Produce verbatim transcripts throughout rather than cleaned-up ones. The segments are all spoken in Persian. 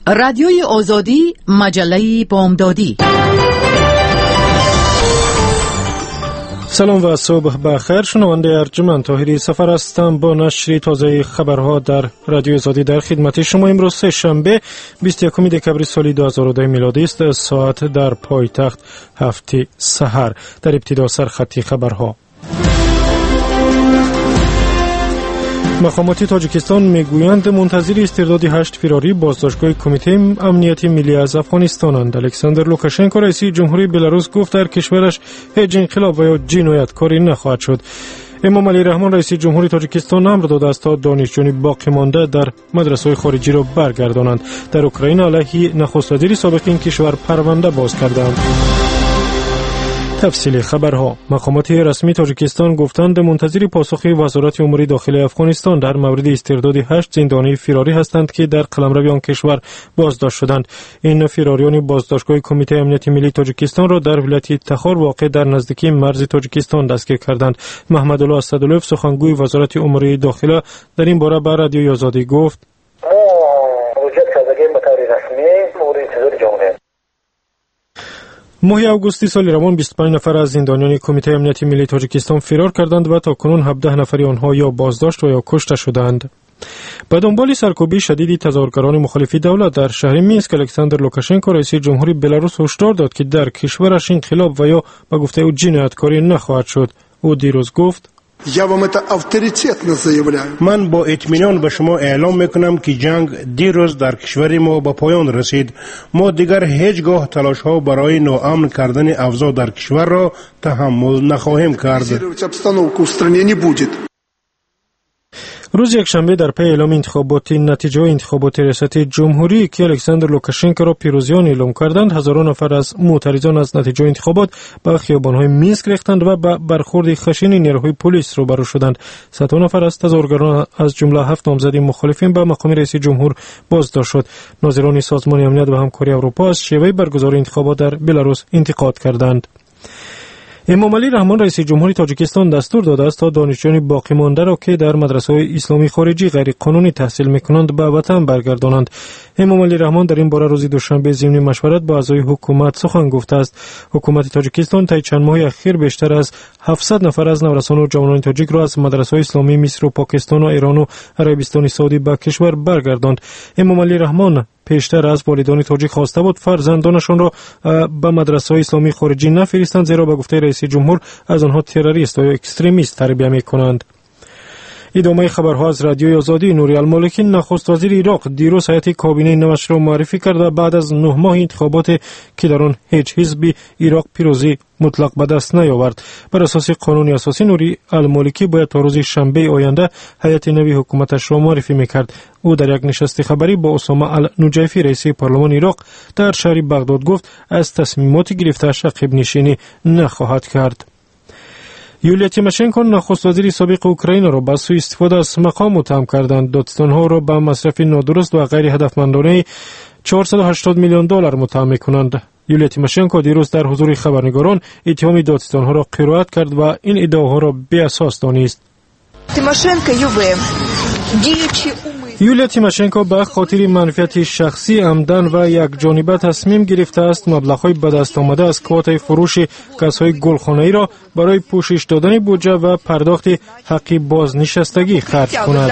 رادیوی آزادی، مجله بامدادی. سلام و صبح بخیر. شنونده ارجمند طاهری سفر هستم با نشر تازه خبرها در رادیو آزادی در خدمت شما. امروز سه شنبه بیست و یکم دکبر سال دو هزار و ده میلادی است. ساعت در پایتخت هفت سحر. در ابتدا سرخطی خبرها. مقامات تاجیکستان میگویند منتظر استرداد هشت فراری بازداشتگاه کمیته امنیتی ملی از افغانستانند. الکساندر لوکاشنکو رئیس جمهوری بلاروس گفت در کشورش هیچ انقلاب و یا جنایتکاری نخواهد شد. امام علی رحمان رئیس جمهوری تاجیکستان امر داده است تا دانشجویان باقی مانده در مدرسه‌های خارجی را برگردانند. در اوکراین علیه نخست وزیر سابق این کشور پرونده باز کردند. تفصیل خبرها. مقامات رسمی تاجیکستان گفتند منتظر پاسخ وزارت امور داخلی افغانستان در مورد استرداد هشت زندانی فراری هستند که در قلمرو آن کشور بازداشت شدند. این فراریان بازداشتگاه کمیته امنیتی ملی تاجیکستان را در ولایت تخار واقع در نزدیکی مرز تاجیکستان دستگیر کردند. محمد الله اسدالله سخنگوی وزارت امور داخلی در این باره به رادیو آزادی گفت: ماه اوگوست سال روان بیست و پنج نفر از زندانیان کمیته امنیتی ملی تاجیکستان فرار کردند و تا کنون هفده نفر آنها یا بازداشت و یا کشته شدند. به دنبال سرکوبی شدید تظاهرگران مخالف دولت در شهر مینسک، الکساندر لوکاشنکو رئیس جمهوری بلاروس هشدار داد که در کشورش انقلاب و یا به گفته او جنایتکاری نخواهد شد. او دیروز گفت: من با اطمینان به شما اعلام میکنم که جنگ دیروز در کشور ما به پایان رسید. ما دیگر هیچگاه تلاش ها برای ناامن کردن اوضاع در کشور را تحمل نخواهیم کرد. روز یکشنبه در پی اعلام انتخابات نتیجه انتخابات ریاست جمهوری که الکساندر لوکاشنکو را پیروزیان اعلام کردند، هزاران نفر از معترضان از نتیجه انتخابات به خیابان‌های مینسک ریختند و به برخورد خشن نیروهای پلیس روبرو شدند. صدها نفر از تظاهرگران از جمله هفت نامزد مخالفین به مقام رئیس جمهور بازداشت شد. ناظران سازمان امنیت و همکاری اروپا از شیوه برگزاری انتخابات در بلاروس انتقاد کردند. امام علی رحمان رئیس جمهوری تاجیکستان دستور داده است تا دانشجویان باقی مانده را که در مدرسه‌های اسلامی خارجی غیر قانونی تحصیل می‌کنند به وطن برگردانند. امام علی رحمان در این باره روز دوشنبه ضمن مشورت با اعضای حکومت سخن گفته است. حکومت تاجیکستان طی چند ماه اخیر بیشتر از هفتصد نفر از نوسان و جوانان تاجیک را از مدرسه‌های اسلامی مصر و پاکستان و ایران و عربستان سعودی به کشور برگرداند. امام علی رحمان پیشتر از والدان تاجیک خواسته بود فرزندانشان را به مدرسه‌های اسلامی خارجی نفرستند، زیرا به گفته رئیس جمهور از آنها تروریست و اکستریمیست تربیت می‌کنند. ادامه خبرها از رادیوی آزادی. نوری المالکی نخست وزیر عراق دیروز هیئت کابینه نوش را معرفی کرد و بعد از نه ماه انتخابات که در آن هیچ حزبی عراق پیروزی مطلق به دست نیاورد. بر اساس قانون اساسی نوری المالکی باید تا روز شنبه آینده هیئت نوی حکومتش را معرفی میکرد. او در یک نشست خبری با اسامه النجیفی رئیس پارلمان عراق در شهر بغداد گفت از تصمیمات گرفته‌اش عقب نشینی نخواهد کرد. یولیا تیماشنکو نخست وزیر سابق اوکراین را به سوء استفاده از مقام متهم کردند. دادستان‌ها را به مصرف نادرست و غیر هدفمندانه چهارصد و هشتاد میلیون دلار متهم می‌کنند. یولیا تیماشنکو دیروز در حضور خبرنگاران اتهام دادستان‌ها را قرائت کرد و این ادعاها را بی اساس دانست. تیماشنکو یووه دیچی یولیا تیماشنکو به خاطر منفعت شخصی عمدن و یک جانبه تصمیم گرفته است مبلغ‌های به دست آمده از کوتای فروش گازهای گلخانه‌ای را برای پوشش دادن بودجه و پرداخت حق بازنشستگی خرج کند.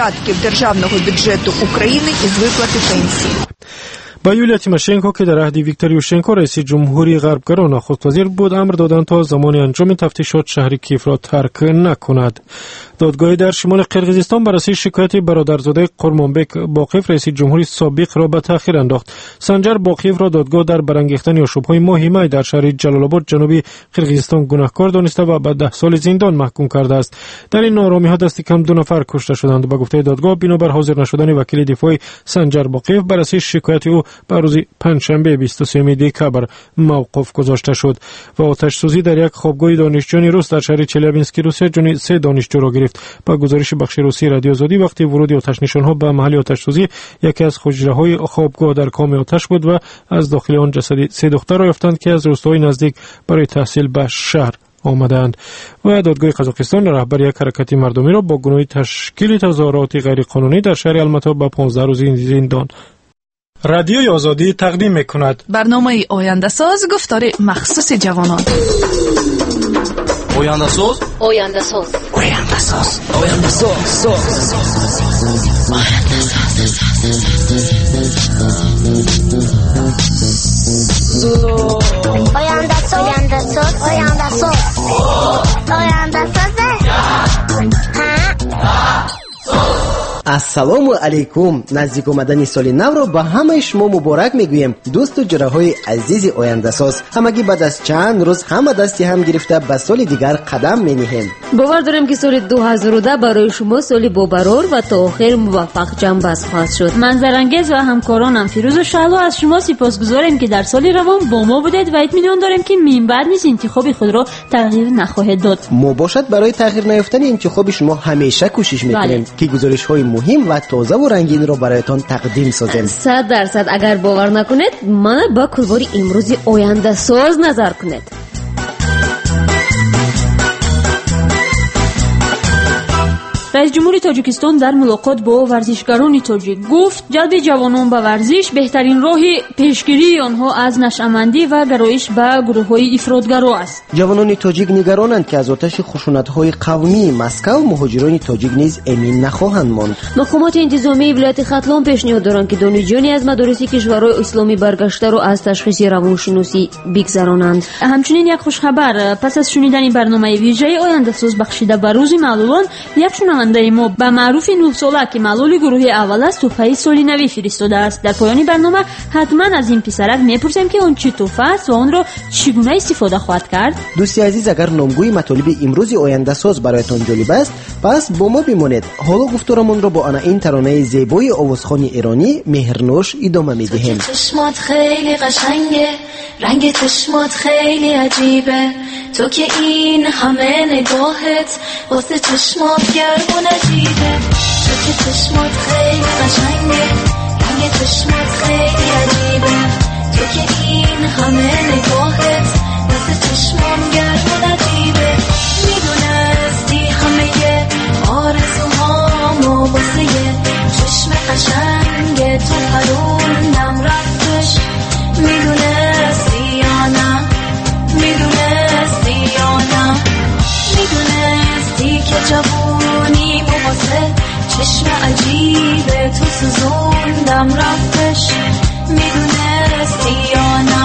با یولیا تیماشنکو که در عهد ویکتور یوشچنکو رئیس جمهوری غربگرا نخست وزیر بود امر دادند تا زمان انجام تفتیشات شهر کیف را ترک نکند. دادگاه در شمال قرقیزستان بر اساس شکایت برادرزاده قرمانبک باقیف رئیس جمهوری سابق را به تأخیر انداخت. سنجر باقیف را دادگاه در برانگیختن آشوب‌های ماه می در شهر جلال آباد جنوبی قرقیزستان گناهکار دانسته و به ده سال زندان محکوم کرده است. در این نارامی‌ها دست کم دو نفر کشته شدند. به گفته دادگاه بنابر حاضر نشدن وکیل دفاع سنجر باقیف بر اساس شکایت او بر روز پنجشنبه بیست و سوم دکبر موقوف گذاشته شد و آتش سوزی در یک خوابگاه دانشجویان روس در شهر چلیابینسک روسیه جان سه دانشجو را گرفت. با گزارش بخش روسی رادیو آزادی وقتی ورود آتش نشانها به محل آتش سوزی یکی از حجره‌های خوابگاه در کام آتش بود و از داخل آن جسد سه دختر را یافتند که از روستاهای نزدیک برای تحصیل به شهر آمدند. و دادگاه قزاقستان رهبر یک حرکت مردمی را با گناه تشکیل تظاهرات غیر قانونی در شهر الماتا به پانزده روز زندان رادیوی آزادی تقدیم می‌کند برنامه آینده ساز گفتار مخصوص جوانان. آینده ساز آینده ساز آینده ساز آینده ساز آینده ساز آینده ساز آینده ساز آینده ассалому алайкум. наздик омадани соли навро ба ҳамаи шумо муборак мегӯем. дӯсту ҷураҳои азизи ояндасоз, ҳамагӣ баъд аз чанд рӯз ҳама дасти ҳам гирифта ба соли дигар қадам мениҳем. бовар дорем ки соли ду ҳазору даҳ барои шумо соли бобарор ва то охир муваффақ ҷанбаст хоҳад шуд. манзарангез ва ҳамкоронам фирӯзу шаҳло аз шумо сипосгузорем ки дар соли равон бо мо будед ва итминон дорем ки минбаъд низ интихоби худро тағйир нахоҳед дод. мо бошад барои тағйир наёфтани интихоби шумо ҳамеша кӯшиш мекунем ки гузоришҳои муҳим ва тозаву рангинро бароятон тақдим созем. сад дарсад агар бовар накунед, мана ба кулбори имрӯзи ояндасоз назар кунед. раис ҷумҳури тоҷикистон дар мулоқот бо варзишгарони тоҷик гуфт ҷалби ҷавонон ба варзиш беҳтарин роҳи пешгирии онҳо аз нашъамандӣ ва гароиш ба гурӯҳҳои ифротгаро аст. ҷавонони тоҷик нигаронанд ки аз оташи хушунатҳои қавмии Москав муҳоҷирони тоҷик низ эмин нахоҳанд монд. мақомоти интизомии вилояти Хатлон пешниҳод доранд ки донишҷӯёни аз мадориси кишварҳои исломӣ баргаштаро аз ташхиси равоншиносӣ бигзаронанд. ҳамчунин як хушхабар: пас аз шунидани барномаи вижаи ояндасоз бахшида ба рӯзи маълулон, як шунавандаи мо ба маъруфи нӯҳсола ки маълули гурӯҳи аввал аст тӯҳфаи солинавӣ фиристодааст. дар поёни барнома ҳатман аз ин писарак мепурсем ки он чӣ тӯҳфа аст ва онро чӣ гуна истифода хоҳад кард. дӯсти азиз, агар номгӯи матолиби имрӯзи ояндасоз бароятон ҷолиб аст, пас бо мо бимонед. ҳоло гуфторамонро бо анаин таронаи зебои овозхони эронӣ меҳрнӯш идома медиҳем. چشمات خیلی قشنگه، رنگ چشمات خیلی عجیبه، تو که این همه نگاهت واسه چشمات گرمون عجیبه، تو که چشمات خیلی قشنگه، رنگ چشمات خیلی عجیبه، تو که این همه نگاهت واسه چشمام گرمون عجیبه، میدونستی همه آرزوهامو واسه چشم قشنگه تو پروندم رفتش، میدونستی یا نه، میدونستی یا نه، میدونستی که جوونی واسه چشم عجیبه تو سوزوندم رفتش، میدونستی یا نه،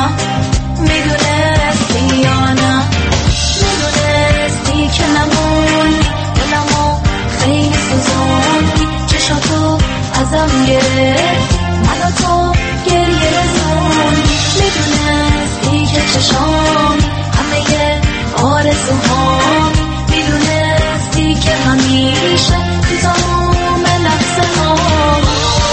میدونستی یا نه، میدونستی که نمونی دلمو خیلی سوزوندی، چشاتو ازم گرفتی منو تو گریه رسوندی، میدونستی که چشامی همه آرزوهامی، میدونستی که همیشه تو تمام لحظه هامی.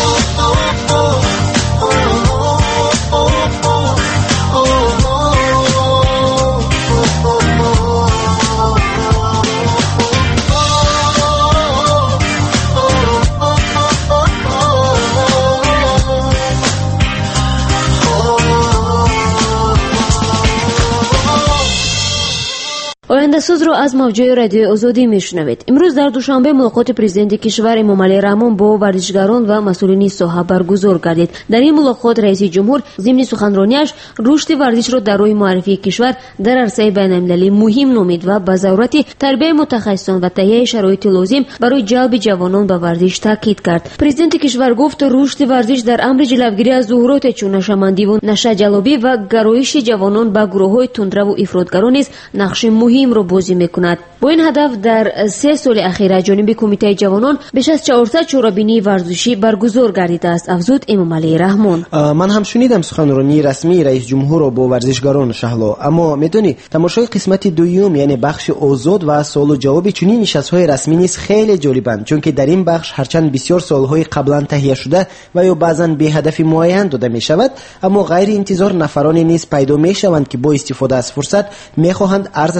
ояндасозро аз мавҷаи радиои озодӣ мешунавед. имрӯз дар душанбе мулоқоти президенти кишвар Эмомалӣ Раҳмон бо варзишгарон ва масъулини соҳа баргузор гардид. дар ин мулоқот раиси ҷумҳур зимни суханронияш рушди варзишро дар роҳи муаррифии кишвар дар арсаи байналмилалӣ муҳим номид ва ба зарурати тарбияи мутахассисон ва таҳияи шароити лозим барои ҷалби ҷавонон ба варзиш таъкид кард. президенти кишвар гуфт рушди варзиш дар амри ҷилавгирӣ аз зуҳуроте чун нашамандиву нашаҷалобӣ ва гароиши ҷавонон ба гурӯҳҳои тундраву ифротгаро низ нақши муҳимро бозӣ мекунад. бо ин ҳадаф дар се соли ахир аз ҷониби кумитаи ҷавонон беш аз чаҳорсад чорабинии варзишӣ баргузор гардидааст, афзуд Эмомалӣ Раҳмон. ман ҳам шунидам суханронии расмии раис ҷумҳурро бо варзишгарон шаҳло, аммо медонӣ тамошои қисмати дуюм, яъне бахши озод ва суолу ҷавоби чунин нишастҳои расмӣ низ хеле ҷолибанд, чунки дар ин бахш ҳарчанд бисёр суолҳои қаблан таҳияшуда ва ё баъзан беҳадафи муайян дода мешавад, аммо ғайриинтизор нафароне низ пайдо мешаванд ки бо истифода аз фурсат мехоҳанд арзашонро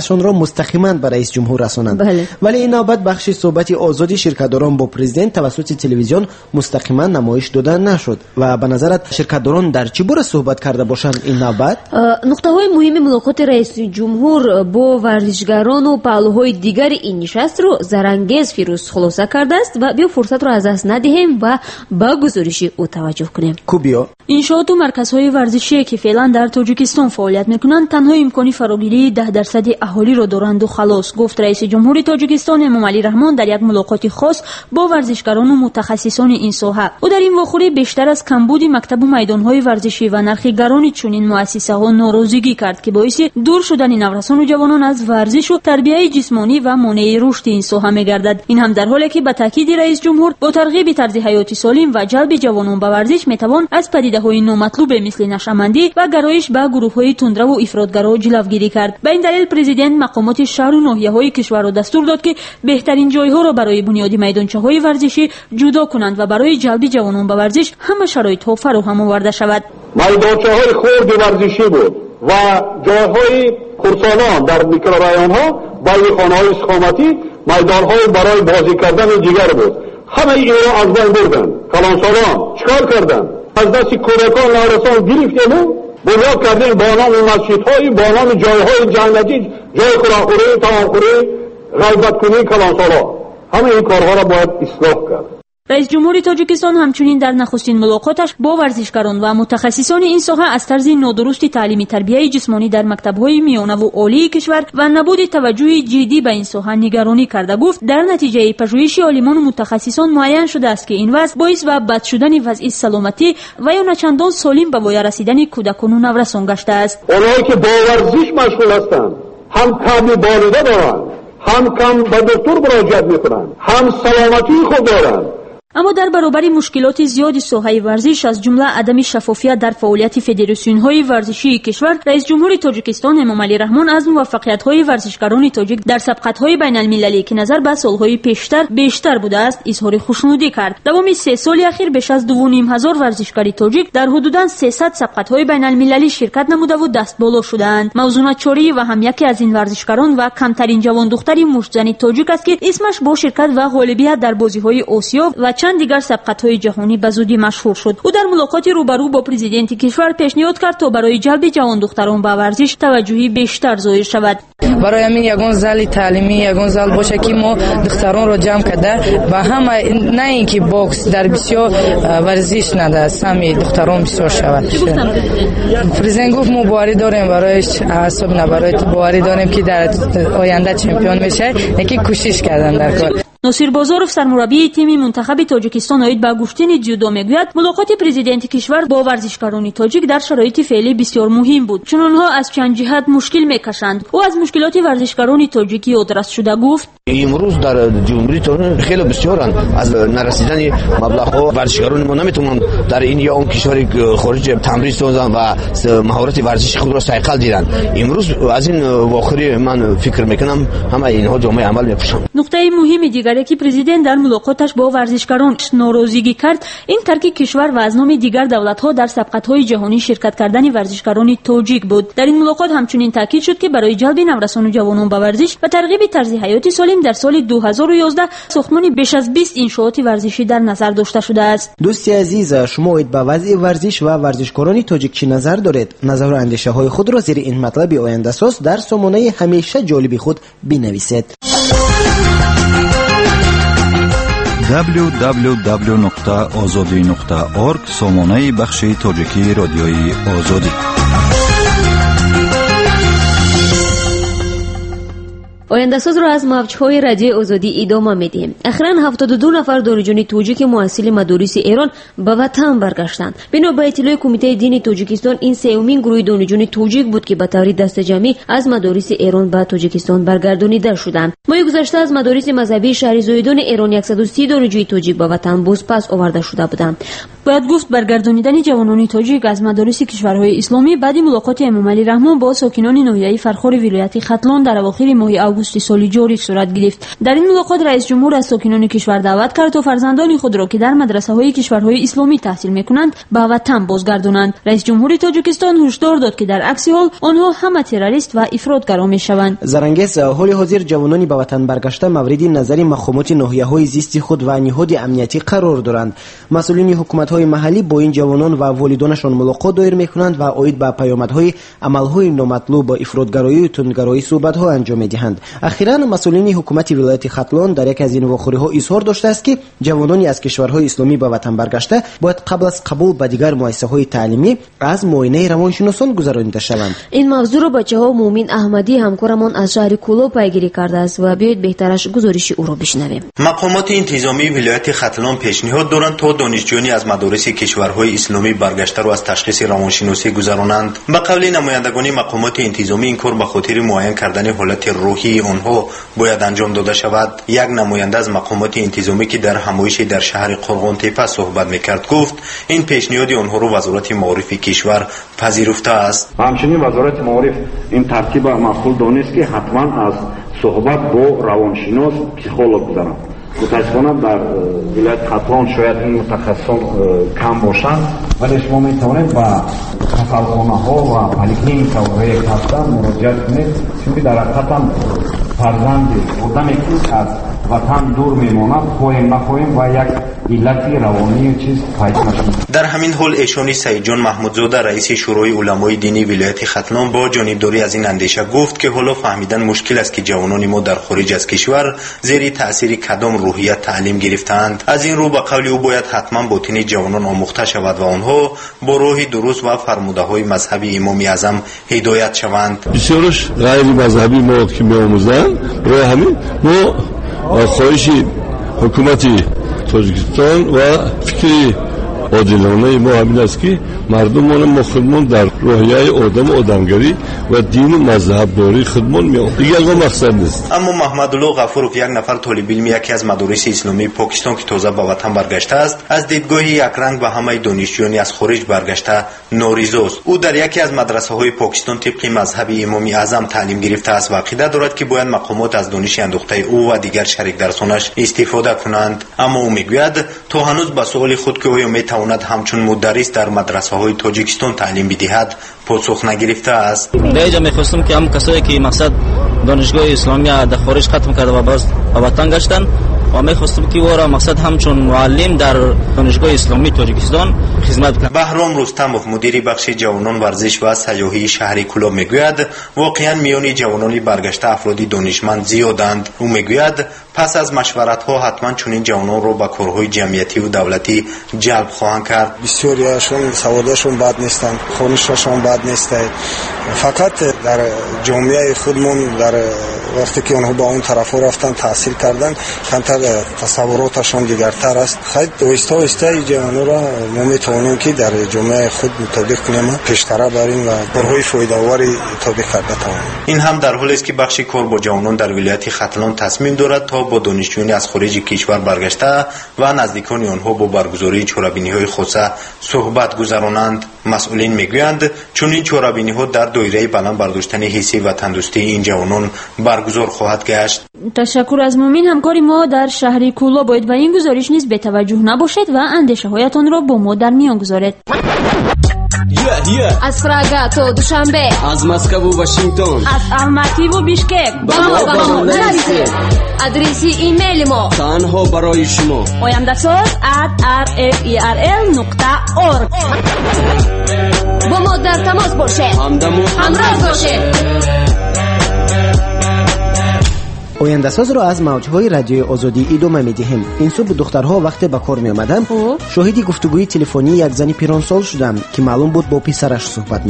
مستقیما به رئیس جمهور رسانند. بله. ولی این نوبت بخش صحبت آزادی شرکت‌داران با پرزیدنت توسط تلویزیون مستقیما نمایش داده نشد و به نظرت شرکت‌داران در چه باره صحبت کرده باشند این نوبت؟ نقطه‌های مهم ملاقات رئیس جمهور با ورزشگران و پهلوهای دیگر این نشست رو زرانگیز فیروز خلاصه کرده است و بیا فرصت رو از دست ندهیم و با گزارش او توجه کنیم. کوبیا انشاءات و مرکزهای ورزشی که فعلا در تاجیکستان فعالیت میکنند تنها امکانی فراگیری ده درصد اهالی را دارند و خلاص، گفت رئیس جمهور تاجیکستان امامعلی رحمان در یک ملاقات خاص با ورزشکاران و متخصصان این ساحه. او در این واخوری بیشتر از کمبود مکتب و میدانهای ورزشی و نرخ گران چنین مؤسسه‌ها ناراضگی کرد که باعث دور شدن نوجوانان و جوانان از ورزش و تربیت جسمانی و مانع رشد این ساحه می‌گردد. این هم در حالی که به تاکید رئیس جمهور با ترغیب طرز حیاتی سالم و جلب جوانان به ورزش میتوان از پدیده‌های نامطلوب مثل نشه‌مندی و گرایش به گروه‌های تندرو و افراطگرا جلوگیری کرد. به این دلیل پرزیدنت مقامات شهر و ناحیه‌های کشور را دستور داد که بهترین جای‌ها را برای بنیاد میدانچه‌های ورزشی جدا کنند و برای جلب جوانان به ورزش همه شرایط‌ها فراهم آورده شود. میدانچه‌های خرد ورزشی بود و جای‌های خرسالان در میکرورایون‌ها برای خانه‌های استقامتی میدان‌های برای بازی کردن دیگر بود. همه این را از بین بردن. کلانسالان چیکار کردن؟ از دست کودکان نارسان گرفتیم و بنیاد کردیم با نام مسجدهای، با نام جایهای جنتی، جای خوراخوری، تمامخوری، غیبت کنی کلانسالان. همه این کارها را باید اصلاح کرد. رئیس جمهور تاجیکستان همچنین در نخستین ملاقاتش با ورزشکاران و متخصصان این ساحه از طرز نادرست تعلیمی تربیت جسمانی در مکتب‌های میانه و عالی کشور و نبود توجه جدی به این ساحه نگرانی کرده. گفت در نتیجه پژوهش عالمان و متخصصان معین شده است که این وضع باعث و بد شدن وضع سلامتی و یا نچندان سالم به وای رسیدن کودکان و نوجوانان گشته است. اونایی که با ورزش مشغول هستند هم کم بالغ دارند، هم کم به دکتر مراجعه می‌کنند، هم سلامتی خود دارند. اما در برابر مشکلات زیاد ساحه ورزش از جمله عدم شفافیت در فعالیت فدراسیون‌های ورزشی کشور، رئیس جمهور تاجیکستان امامعلی رحمان از موفقیت‌های ورزشکاران تاجیک در سبقت‌های بین‌المللی که نظر به سال‌های پیشتر بیشتر بوده است اظهار خوشنودی کرد. دوام سه سال اخیر بیش از دو و نیم هزار ورزشکار تاجیک در حدوداً سیصد سبقت‌های بین‌المللی شرکت نموده و دست بالا شدند. موضوع چوری و هم یکی از این ورزشکاران و کمترین جوان دختری مشتزن تاجیک است که اسمش با شرکت و غالبیت در بازی‌های آسیا و چند دیگر سبقت‌های جهانی به زودی مشهور شد. او در ملاقات روبرو با پرزیدنت کشور پیشنهاد کرد تا برای جلب جوان دختران به ورزش توجهی بیشتر ظاهر شود. برای همین یگان زال تعلیمی، یگان زال باشه که ما دختران رو جمع کرده و همه نه اینکه باکس در بسیار ورزش نده، سمی دختران بسیار شود. پرزیدنت گفت ما باوری داریم برایش، اعصاب نه برای باوری داریم که در آینده چمپیون میشه، یکی کوشش کردن در کار. ناصر بازارов سرمربی تیم منتخب تاجیکستان اوید با گفتن جودو میگوید ملاقات پرزیدنت کشور با ورزشکاران تاجیک در شرایط فعلی بسیار مهم بود، چون آنها از چند جهت مشکل میکشند. او از مشکلات ورزشکاران تاجیکی یادداشت شده گفت امروز در جمهوری تاجیک خیلی بسیارن از نرسیدن مبلغ‌ها ورزشکاران ما نمیتونن در این یا اون کشور خارج تمرین سازن و مهارت ورزشی خود را صیقل دیدن. امروز از این واخری من فکر میکنم همه اینها جامعه عمل میپوشن. نقطه مهم دیگر که پرزیدنت در ملاقاتش با ورزشکاران ناراضگی کرد این ترک کشور و از نام دیگر دولت‌ها در سبقت‌های جهانی شرکت کردن ورزشکاران تاجیک بود. در این ملاقات همچنین تاکید شد که برای جلب نوجوانان و جوانان به ورزش و ترغیب طرز حیاتی سالم در سال دو هزار و یازده ساختمان بیش از بیست انشاءات ورزشی در نظر داشته شده است. دوستی عزیز، شما اوید به وضع ورزش و ورزشکاران تاجیک چه نظر دارید؟ نظر و اندیشه‌های خود را زیر این مطلب آینده ساز در سامانه همیشه جالب خود بنویسید. دبلیو دبلیو دبلیو نقطه آزادی نقطه اورگ سامانه بخش تاجیکی رادیوی آزادی. آینده ساز را از موج‌های رادیو آزادی ادامه میدیم. اخیراً هفتاد و دو نفر دانشجوی تاجیک محصل مدارس ایران به وطن برگشتند. بنا به اطلاع کمیته دین تاجیکستان این سومین گروه دانشجوی تاجیک بود که به طور دست جمعی از مدارس ایران به تاجیکستان برگردانیده شدند. ماه گذشته از مدارس مذهبی شهر زایدان ایران صد و سی دانشجوی تاجیک به وطن باز پس آورده شده بودند. باید گفت برگردانیدن جوانان تاجیک از مدارس کشورهای اسلامی بعد ملاقات امامعلی رحمان با ساکنان ناحیه فرخار ولایت ختلان در اواخر ماه آگوست سال جاری صورت گرفت. در این ملاقات رئیس جمهور از ساکنان کشور دعوت کرد تا فرزندان خود را که در مدرسه‌های کشورهای اسلامی تحصیل می‌کنند به وطن بازگردانند. رئیس جمهور تاجیکستان هشدار داد که در عکس حال آنها همه تروریست و افراطگرا می‌شوند. زرنگیز حال حاضر جوانان به وطن برگشته مورد نظر مقامات ناحیه‌های زیست خود و نهاد امنیتی قرار دارند. مسئولین حکومت‌های محلی با این جوانان و والدانشان ملاقات دایر می‌کنند و عاید به پیامدهای عمل‌های نامطلوب با افراطگرایی و تندگرایی صحبت‌ها انجام می‌دهند. اخیراً مسئولین حکومت ولایت ختلان در یک از این واخوری‌ها اظهار داشته است که جوانانی از کشورهای اسلامی به وطن برگشته باید قبل از قبول به دیگر مؤسسه‌های تعلیمی از معاینه روانشناسان گذرانیده شوند. این موضوع را بچه‌ها مومن احمدی همکارمان از شهر کولو پیگیری کرده است و بیایید بهترش گزارش او را بشنویم. مقامات انتظامی ولایت ختلان پیشنهاد دارند تا دانشجویان از مدارس کشورهای اسلامی برگشته را از تشخیص روانشناسی گذرانند. به قول نمایندگان مقامات انتظامی این کار به خاطر معاین کردن حالت روحی آنها باید انجام داده شود. یک نماینده از مقامات انتظامی که در همایشی در شهر قرغان تپه صحبت میکرد گفت این پیشنهاد آنها را وزارت معارف کشور پذیرفته است. همچنین وزارت معارف این ترتیب معقول دانست که حتما از صحبت با روانشناس پسیخولوگ گذرند. متاسفانه در ولایت ختلان شاید این متخصصان کم باشند، ولی شما میتوانید با کسالخانه ها و پلیکلینیک های هستن مراجعه کنید، چون در حقیقت فرزند آدمی که از وطن دور میماند خواهیم نخواهیم و یک علت روانی چیز پیدا نشد. در همین حال ایشانی سعید جان محمودزاده رئیس شورای علمای دینی ولایت ختلان با جانبداری از این اندیشه گفت که حالا فهمیدن مشکل است که جوانان ما در خارج از کشور زیر تأثیر کدام روحیت تعلیم گرفتند. از این رو به قول او باید حتما باطن جوانان آموخته شود و آنها با راه درست و فرموده های مذهبی امام اعظم هدایت شوند. بسیارش غیر مذهبی ما که می‌آموزند برای همین ما خواهش حکومت تاجیکستان و فکری عادلانه ما همین است که مردمان مسلمان در روحیه آدم آدمگری و دین و مذهبداری خدمت می‌آورند. دیگه از مقصد نیست. اما محمد الله غفورov یک نفر طالب علم یکی از مدارس اسلامی پاکستان که تازه به وطن برگشته است از دیدگاه یک رنگ به همه دانشجویان از خارج برگشته ناریضاست. او در یکی از مدرسه‌های پاکستان طبق مذهب امام اعظم تعلیم گرفته است و عقیده دارد که باید مقامات از دانش اندوخته او و دیگر شریک درسانش استفاده کنند. اما او میگوید تا هنوز به سوال خود که آیا میتواند همچون مدرس در مدرسه‌های تاجیکستان تعلیم بدهد پاسخ نگرفته است. در اینجا می‌خواستم که هم کسایی که مقصد دانشگاه اسلامی در خارج ختم کرده و باز به وطن گشتن و می‌خواستم که او را مقصد همچون معلم در دانشگاه اسلامی تاجیکستان خدمت کنند. بهرام رستمov مدیر بخش جوانان ورزش و سیاحی شهر کولو میگوید واقعا میان جوانان برگشته افرادی دانشمند زیادند. او میگوید پس از مشورت‌ها حتما چنین جوانان را به کارهای جمعیتی و دولتی جلب خواهند کرد. بسیاریشون سوادشون بد نیستند، خوانششون بد نیست. فقط در جامعه خودمون در وقتی که اونها با اون طرف رفتن تحصیل کردن کمتر تصوراتشون دیگرتر است. خیلی آهسته آهسته جوانان را ما میتوانیم که در جامعه خود تطبیق کنیم، پیشتر بریم و کارهای فایده‌آوری تطبیق کرده توانیم. این هم در حالی است که بخش کار با جوانان در ولایت ختلان تصمیم دارد تا با دانشجویان از خارج کشور برگشته و نزدیکان آنها با برگزاری چهاربینی‌های خاصه صحبت گذرانند. مسئولین میگویند چون این چهاربینی‌ها در دایره بلند برداشتن حسی و تندرستی این جوانان برگزار خواهد گشت. تشکر از مومن همکاری ما در شهر کولو. باید به این گزارش نیز بی‌توجه نباشید و اندیشه‌هایتان را با ما در میان گذارید. Yeah, yeah. از پراگا تا دوشنبه، از مسکو و واشنگتن، از الماتی و بیشکک با ما با ما نرسید. آدرس ایمیل ما تنها برای شما oyandasaz at r f e r l nokta org. با ما در تماس باشید، همراه باشید. آینده‌ساز را از موج‌های رادیوی آزادی ادامه می‌دهیم. این صبح دخترها وقتی به کار می‌آمدند شاهد گفتگوی تلفنی یک زن پیرانسال شدم که معلوم بود با پسرش صحبت می‌کرد.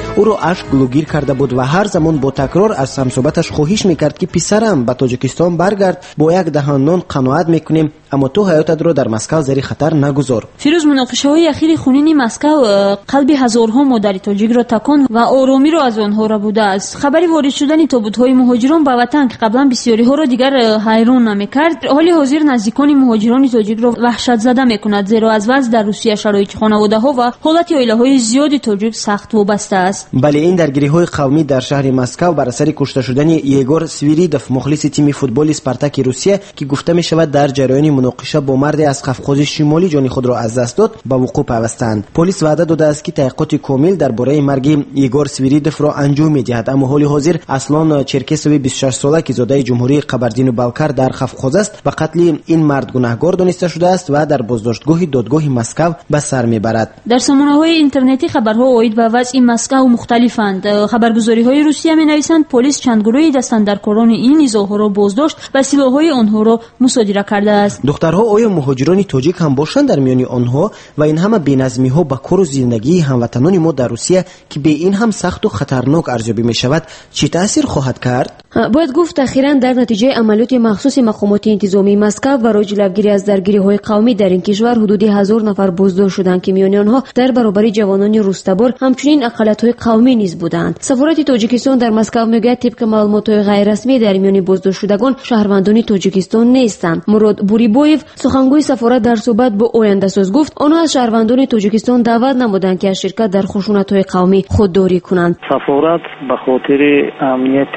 او را اشک گلوگیر کرده بود و هر زمان با تکرار از همسوبتش خواهش میکرد که پسرم به تاجیکستان برگرد، با یک دهان نان قناعت میکنیم، اما تو حیاتت را در مسکو زیر خطر نگذار. فیروز، مناقشه‌های اخیر خونین مسکو قلب هزارها مادر تاجیک را تکان و آرامی را از آنها را بوده است. خبری وارد شدن تابوت‌های مهاجران به وطن که قبلا بسیاری ها را دیگر حیران نمی‌کرد، حال حاضر نزدیکان مهاجران تاجیک را وحشت زده می‌کند، زیرا از وضع در روسیه شرایط خانواده‌ها و حالت عائله‌های زیادی تاجیک سخت وابسته است. بله، این درگیری‌های قومی در شهر مسکو بر اثر کشته شدن یگور سویریدوف، مخلص تیم فوتبال اسپارتاک روسیه که گفته می‌شود در جریان مناقشه با مرد از قفقاز شمالی جان خود را از دست داد، به وقوع پیوستند. پلیس وعده داده است که تحقیقات کامل درباره مرگ یگور سویریدوف را انجام می‌دهد، اما حال حاضر اسلان چرکسوی بیست و شش ساله که زاده جمهوری قبردین-بالکار در قفقاز است به قتل این مرد گناهکار دانسته شده است و در بازداشتگاه دادگاه مسکو به سر میبرد. در سامانه‌های اینترنتی خبرها اوید به وضع مسکو مختلفند. خبرگزاری‌های روسیه می‌نویسند پلیس چند گروهی دستاندرکاران این نزاع‌ها را بازداشت و سلاح‌های آنها را مصادره کرده است. دخترها آیا مهاجران تاجیک هم باشند در میان آنها و این همه بی‌نظمی‌ها به کار و زندگی هموطنان ما در روسیه که به این هم سخت و خطرناک ارزیابی می‌شود چه تأثیر خواهد کرد؟ باید گفت اخیراً در نتیجه عملیات مخصوص مقامات انتظامی مسکو برای جلوگیری از درگیری‌های قومی در این کشور حدود هزار نفر بازداشت شدند که میان آنها در برابر جوانان روستابار همچنین اقلیت‌های قومی نیز بودند. سفارت تاجیکستان در مسکو میگوید طبق معلومات غیر رسمی در میان بازداشت شدگان شهروندان تاجیکستان نیستند. مراد بوریبویف سخنگوی سفارت در صحبت با آینده ساز گفت آنها از شهروندان تاجیکستان دعوت نمودند که از شرکت در خشونت‌های قومی خودداری کنند. سفارت به خاطر امنیت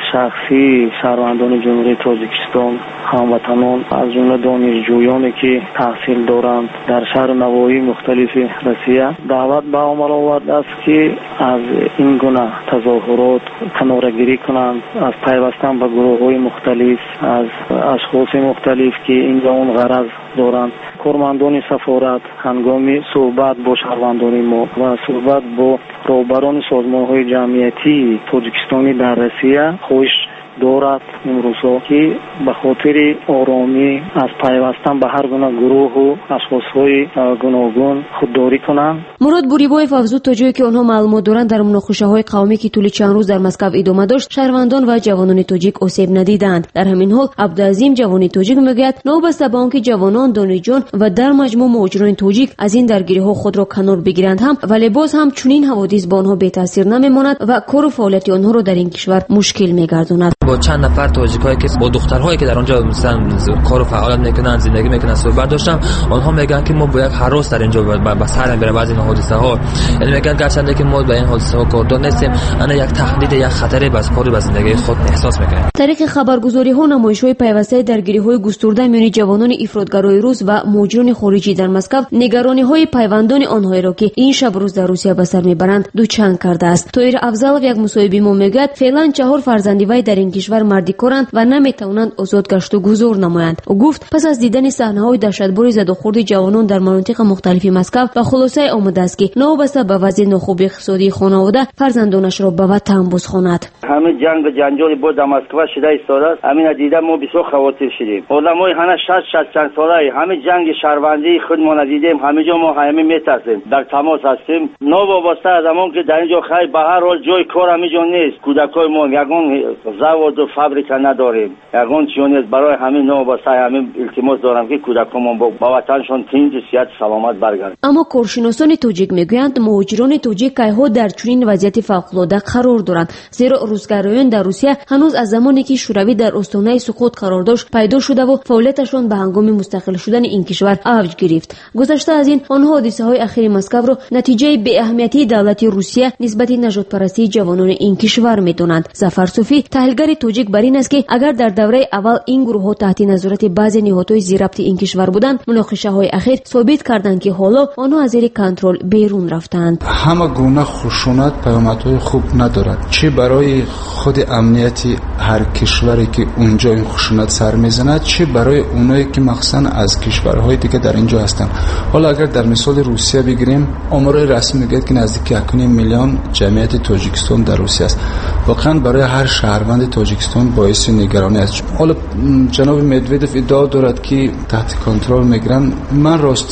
شخصی شهروندان جمهوری تاجیکستان هموطنان از جمله دانشجویانی که تحصیل دارند در شهر نواحی مختلف روسیه دعوت به عمل آورده است که از این گونه تظاهرات کناره‌گیری کنند، از پیوستن به گروه‌های مختلف، از اشخاص مختلف که اینجا اون غرض دارند. کارمندان سفارت هنگام صحبت با شهروندان ما و صحبت با رهبران سازمان‌های جمعیتی تاجیکستانی در روسیه خواهش دارد امروزها که به خاطر آرامی از پیوستن به هر گونه گروه و اشخاص‌های گوناگون خودداری کنند. مراد بوریبویف افزود تا جایی که آنها معلومات دارند در مناقشه‌های قومی که طول چند روز در مسکو ادامه داشت شهروندان و جوانان تاجیک آسیب ندیدند. در همین حال عبدالعظیم جوانی تاجیک میگوید نوبسته به آنکه جوانان دانشجویان و در مجموع مهاجران تاجیک از این درگیری‌ها خود را کنار بگیرند هم ولی باز هم چنین حوادث با آنها بی تاثیر نمیماند و کار و فعالیت آنها را در این کشور مشکل میگرداند. با چند نفر تاجیکایی که با دخترهایی که در آنجا مثلا کار و فعالیت میکنن زندگی میکنن صحبت داشتم، آنها میگن که ما با یک هراس در اینجا به سر میبره بعضی این حادثه ها، یعنی میگن گرچه که ما با این حادثه ها کاردار نیستیم، انا یک تهدید یک خطری بس کاری به زندگی خود احساس میکنیم. طریق خبرگزاری ها نمایش‌های پیوسته درگیری های گسترده میان جوانان افراطگرای روس و مهاجران خارجی در مسکو نگرانی های پیوندان آنها را که این شب روز در روسیه به سر میبرند دوچند کرده است. طاهر افضل یک مصاحبه ما میگوید فعلا چهار فرزندی وی در این کشور مردی کارند و نمیتوانند آزاد گشت و گذار نمایند. او گفت پس از دیدن صحنه‌های دهشتبار زد و خورد جوانان در مناطق مختلف مسکو و خلاصه آمده است که نوبسته به وضع ناخوب اقتصادی خانواده فرزندانش را به وطن بازخواند. همه جنگ و جنجال بود در مسکو شده ایستاده است. همین دیدن ما بسیار خاطر شدیم. آدمای هنه شصت شصت چند ساله همه جنگ شهروندی خودمان دیدیم، همه جا ما همه میترسیم، در تماس هستیم. نو وابسته از زمان که در اینجا خیر به هر حال جای کار همه جا نیست. کودکای ما یگان زواد و فابریکه نداریم، یگان چیزی نیست. برای همین نو وابسته همین التماس دارم که کودکان با وطنشون تنج صحت سلامت برگردند. اما کارشناسان تاجیک میگویند مهاجران تاجیک کایها در چنین وضعیت فوق‌العاده قرار دارند، زیرا روسگرایان در روسیه هنوز از زمانی که شوروی در استانه سقوط قرار داشت پیدا شده و فعالیتشان به هنگام مستقل شدن این کشور اوج گرفت. گذشته از این آنها حادثه‌های اخیر مسکو را نتیجه بی اهمیتی دولت روسیه نسبت نژاد پرستی جوانان این کشور میدانند. ظفر صوفی تحلیلگر تاجیک بر این است که اگر در دوره اول این گروه‌ها تحت نظارت بعضی نهادهای زیربط این کشور بودند، مناقشه‌های اخیر ثابت کردند که حالا آنها از زیر کنترل بیرون رفتند. همه گونه خشونت پیامدهای خوب ندارد، چه برای خود امنیتی هر کشوری که اونجا این خشونت سر میزند، چه برای اونایی که مخصوصا از کشورهای دیگه در اینجا هستند. حالا اگر در مثال روسیه بگیریم، آمارهای رسمی میگه که نزدیک یک و نیم میلیون جمعیت تاجیکستان در روسیه است. واقعا برای هر شهروند تاجیکستان باعث نگرانی است. حالا جناب مدودف ادعا دارد که تحت کنترل میگیرن. من راستی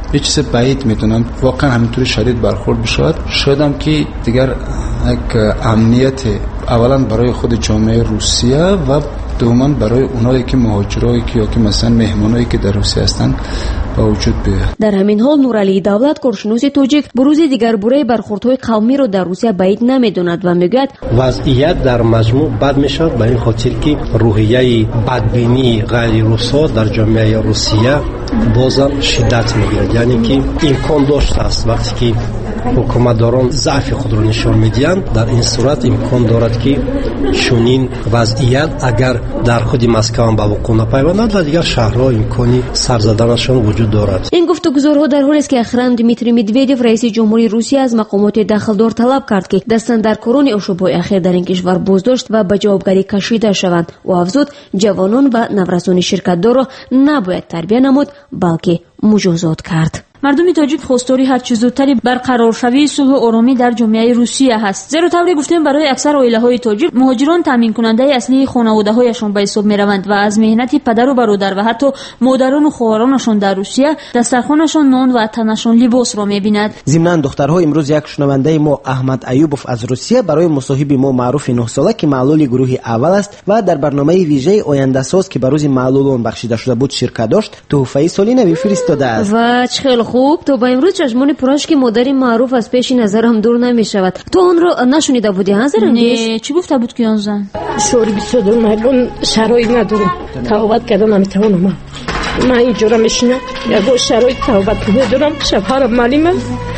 یه چیز بعید میدونم واقعا همینطوری شدید برخورد بشود. شدم که دیگر یک امنیت اولا برای خود جامعه روسیه و دوما برای اونایی که مهاجرایی که یا که مثلا مهمانایی که در روسیه هستند با وجود بیاید. در همین حال نورعلی давлат کارشناس توجیک بروز دیگر برای برخوردهای قومی رو در روسیه بعید نمیدوند و میگوید وضعیت در مجموع بد میشد به این خاطر که روحیه بدبینی غیر روسا در جامعه روسیه بازم شدت میگیرد. یعنی که امکان داشته است وقتی که حکومتداران ضعف خود را نشان میدهند در این صورت امکان دارد که چنین وضعیت اگر در خود مسکو هم به وقوع نپیوندد در دیگر شهرها امکانی سر زدنشان وجود دارد. این گفتگوزارها در حالی است که اخیراً دیمیتری مدودیف رئیس جمهوری روسیه از مقامات دخلدار طلب کرد که دستن در کاران اشوب‌های اخیر در این کشور بازداشت و به جوابگری کشیده شوند و افزود جوانان و نورسان شرکت‌دار را نباید تربیت نمود بلکه مجازات کرد. مردم تاجیک خواستاری هر چه زودتری برقرار شوی صلح و آرامی در جامعه روسیه هست. زیرا طوری گفتیم برای اکثر عائله‌های تاجیک مهاجران تامین کننده اصلی خانواده‌هایشان به حساب می‌روند و از مهنت پدر و برادر و حتی مادران و خواهرانشان در روسیه دسترخوانشان نان و تنشان لباس را می‌بیند. ضمناً دخترها امروز یک شنونده ما احمد ایوبوف از روسیه برای مصاحبه ما معروف نه ساله که معلول گروه اول است و در برنامه ویژه آینده ساز که برای معلولان بخشیده شده بود شرکت داشت تحفه سالانه فرستاده است. و چه خوب تو با امروز چشمان پرش که مادری معروف از پیش نظرم دور نمی شود. تو اون رو نشونیده بودی حاضر نه چی گفته بود که اون زن شوری بیست دو میلیون شرایط نداره توبت کردن نمیتونم من اینجوری میشینم یا شرایط توبت ندارم شفارم معلومه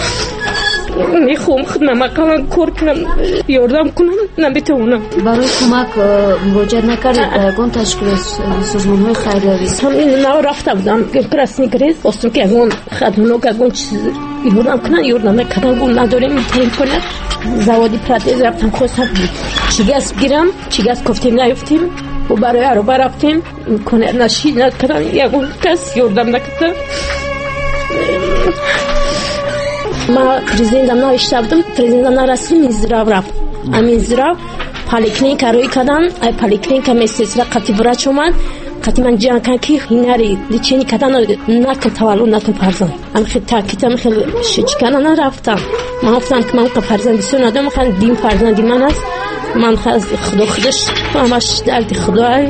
میخوام خدمت کنم کار کنم یاردم کنم نمیتونم. برای کمک مراجعه نکردید گون تشکیل سازمان های خیریه؟ همین نه رفته بودم پرسنی گریز واسه که گون خدمونو که گون چیز یاردم کنن یاردم نکردن گون نداریم میتونیم کنم زوادی پراتیز رفتم خواستم چی گاز گیرم چی گاز گفتیم نیفتیم و برای عربا رفتیم کنه نشید نکردن یگون کس یاردم نکردن. ما پرزیدنتم نایشته بودم پرزیدنتم نرسید میزراو رفت امین زراو پالیکلینیک روی کردن ای پالیکلینیک میسیسرا قطی براچ اومد قطی من جان کن که هنری لیچینی کردن نکل تولد نکل پرزن ام خیلی تاکیدم خیلی شچکنه نرفتم من گفتم که من که پرزن بسیار ندارم خیلی دیم پرزن دی من است من خیلی خدا خودش همش درد خدای.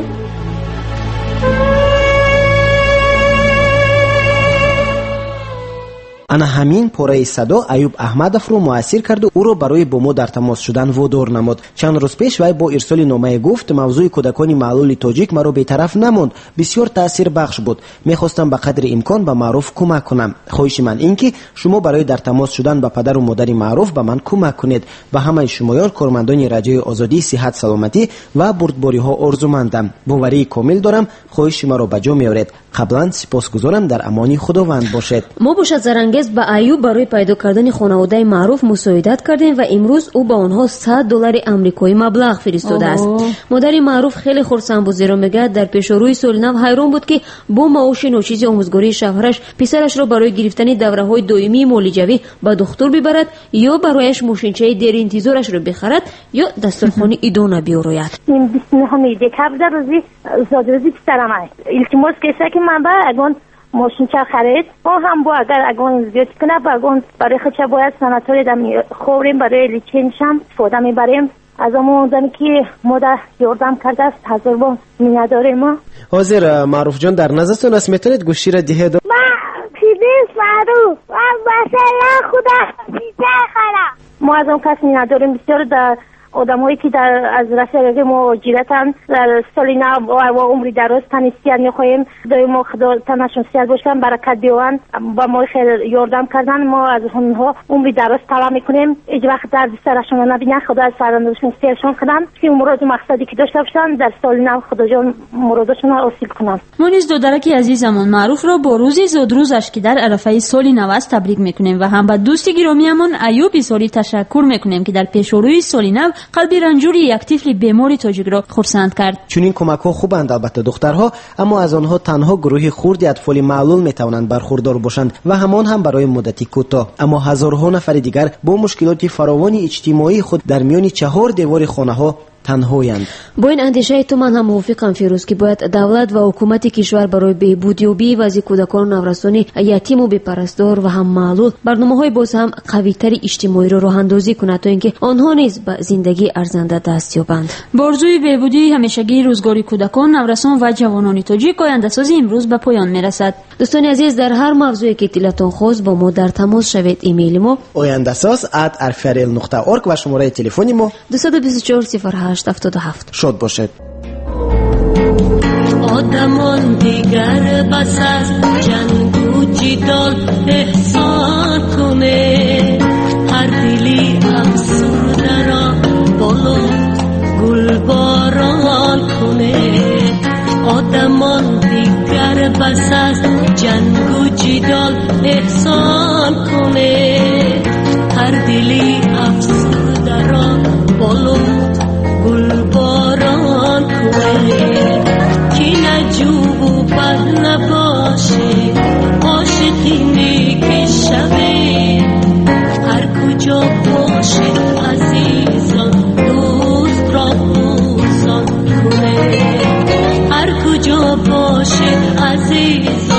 انا همین پاره صدا ایوب احمدов رو مؤثر کرد و او رو برای با ما در تماس شدن وادار نمود. چند روز پیش وی با ارسال نامه گفت موضوع کودکان معلول تاجیک مرا بی‌طرف نماند، بسیار تاثیر بخش بود. میخواستم به قدر امکان به معروف کمک کنم. خواهش من این که شما برای در تماس شدن با پدر و مادر معروف به من کمک کنید. به همه شمایان کارمندان رادیوی آزادی صحت سلامتی و بردباری ها آرزومندم. باوری کامل دارم خواهش مرا به جا میآورید. قبلا سپاسگزارم. در امان خداوند باشید. ما باشد زرنگز با ایوب برای پیدا کردن خانواده معروف مساعدت کردیم و امروز او با آنها صد دلار آمریکایی مبلغ فرستاده است. مادر معروف خیلی خرسند بود زیرا میگه در پیش روی سال نو حیران بود که با معاش ناچیز آموزگاری شوهرش پسرش را برای گرفتن دوره‌های دائمی معالجوی به دکتر ببرد یا برایش ماشینچه دیر انتظارش را بخرد یا دسترخوان ایدونه بیاورد. این بیست نهم دکبر روزی زادروزی پسرم است. التماس کسی که من با اگون ماشین چه خرید ما هم با اگر اگون زیاد کنه با اگون برای خودش باید سناتوری دمی خوریم برای لیچینشم فودا میبریم از اون زنی که مادر یاردم کرده است هزار با مینداره ما. حاضر معروف جان در نظرتون است میتونید گوشی را دهید؟ ما پیدیس معروف و مثلا خدا پیده خرم ما از اون کس مینداریم بسیار در آدمایی که در از رسالت ما جیرتن در سالی نو و عمری دراز تنیسیان میخواهیم دائما خدا تنشون سیاد باشن برکت بیوان با ما خیلی یاردم کردن ما از اونها عمری دراز طلب میکنیم هیچ وقت درد سرشون نبینن خدا از فرزندشون سیرشون کنن که مراد مقصدی که داشته باشن در سالی نو خدا جان مرادشون رو حاصل کنن. ما نیز دخترک عزیزمون معروف را با روزی زادروزش که در عرفه سالی نو است تبریک میکنیم و هم به دوست گرامیمون ایوب سالی تشکر میکنیم که در پیشروی سالی نو قلبی رنجوری یک طفل بیماری تاجیک را خرسند کرد. چنین کمک ها خوبند البته دخترها، اما از آنها تنها گروه خردی اطفال معلول میتوانند برخوردار باشند و همان هم برای مدتی کوتاه. اما هزارها نفر دیگر با مشکلات فراوان اجتماعی خود در میان چهار دیوار خانه ها تنهایند. با این اندیشه تو من هم موافقم فیروز که باید دولت و حکومت کشور برای بهبودیابی وضع کودکان و نوجوانان یتیم و بی‌پرستار و هم معلول برنامه‌های باز هم قوی‌تر اجتماعی را راه‌اندازی کند تا اینکه آنها نیز به زندگی ارزنده دست یابند. برزوی بهبودی همیشگی روزگاری کودکان، نوجوانان و جوانان تاجیک آینده‌سازی امروز به پایان می‌رسد. دوستان عزیز، در هر موضوعی که دلتان خواست با ما در تماس شوید. ایمیل ما oyandasaz at r f r l dot org و شماره تلفنی ما دو دو چهار صفر هشت هفت هفت. شاد باشد. آدمان دیگر بس از جنگ و جدال احسان کنه، هر دلی افسرده را بالو گل باران کنه. آدمان دیگر بس از جنگ و جدال احسان کنه، هر دلی افسرده را بالو گل باران کنه. کی نجوب و بد نباشه، عاشقی نیک شوه، هر کجا باشه عزیزان دوست را بوسان کنه. هر کجا باشه عزیز